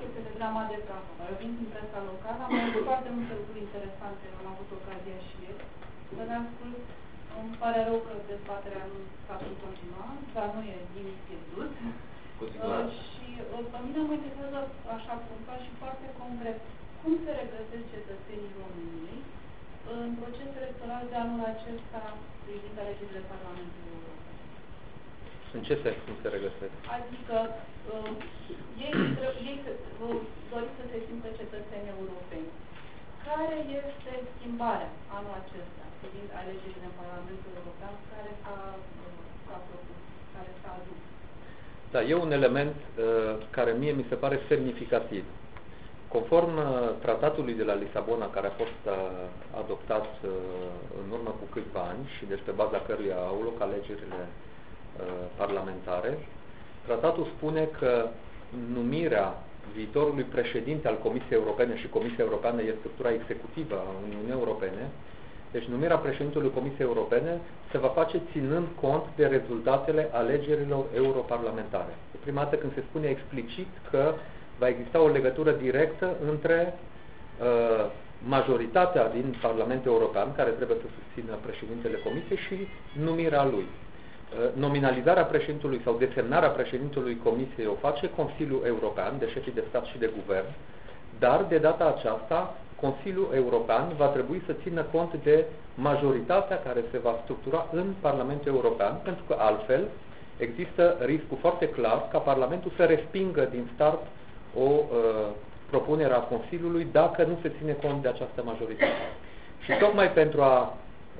telegrama de prafă. Eu vin din presa locală, am avut foarte multe lucruri interesante, am avut ocazia și eu să le ascult. Îmi pare rău că dezbaterea nu s-a putut continua, dar nu e nimic pierdut. Și pe mine mă interesează așa punctual și foarte concret cum se regăsesc cetățenii României în procesul electoral de anul acesta privind alegerile Parlamentului European. În ce sens cum se regăsesc? Adică ei doriți să se simtă cetățeni europeni. Care este schimbarea anul acesta privind alegerile în Parlamentul European care s-a făcut, care s-a adus? Da, e un element care mie mi se pare semnificativ. Conform tratatului de la Lisabona, care a fost adoptat în urmă cu câțiva ani și deci pe baza căruia au loc alegerile parlamentare, tratatul spune că numirea viitorului președinte al Comisiei Europene, și Comisia Europeană este structura executivă a Uniunii Europene, deci numirea președintelui Comisiei Europene se va face ținând cont de rezultatele alegerilor europarlamentare. E prima dată când se spune explicit că va exista o legătură directă între majoritatea din Parlamentul European, care trebuie să susțină președintele Comisiei, și numirea lui. Nominalizarea președintelui sau desemnarea președintelui Comisiei o face Consiliul European, de șefii de stat și de guvern, dar de data aceasta Consiliul European va trebui să țină cont de majoritatea care se va structura în Parlamentul European, pentru că altfel există riscul foarte clar ca Parlamentul să respingă din start o propunere a Consiliului dacă nu se ține cont de această majoritate. Și tocmai pentru a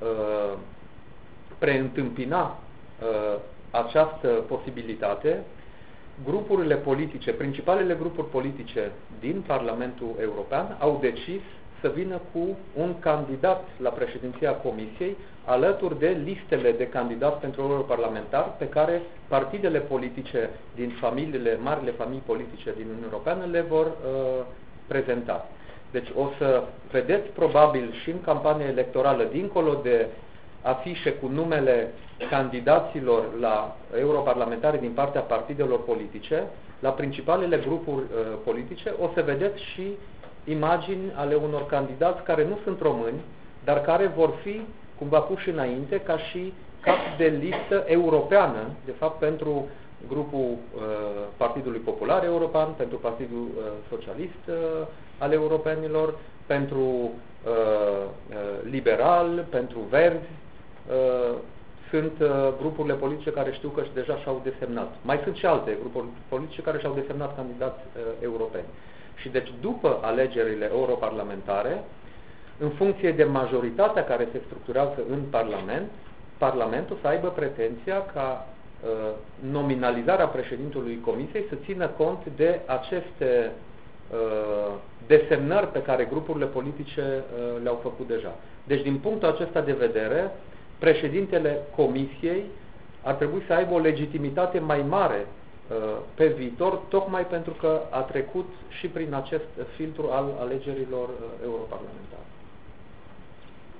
preîntâmpina această posibilitate, grupurile politice, principalele grupuri politice din Parlamentul European au decis să vină cu un candidat la președinția Comisiei alături de listele de candidați pentru europarlamentar pe care partidele politice din marile familii politice din Uniunea Europeană le vor prezenta. Deci o să vedeți probabil și în campania electorală, dincolo de afișe cu numele candidaților la europarlamentare din partea partidelor politice, la principalele grupuri politice, o să vedeți și imagini ale unor candidați care nu sunt români, dar care vor fi cumva puși înainte ca și cap de listă europeană, de fapt pentru grupul Partidului Popular European, pentru Partidul Socialist al Europenilor, pentru Liberal, pentru Verzi. Sunt grupurile politice care știu că deja și-au desemnat. Mai sunt și alte grupuri politice care și-au desemnat candidați europeni. Și deci după alegerile europarlamentare, în funcție de majoritatea care se structurează în Parlament, Parlamentul să aibă pretenția ca nominalizarea președintelui Comisiei să țină cont de aceste desemnări pe care grupurile politice le-au făcut deja. Deci din punctul acesta de vedere, președintele Comisiei ar trebui să aibă o legitimitate mai mare pe viitor, tocmai pentru că a trecut și prin acest filtru al alegerilor europarlamentare.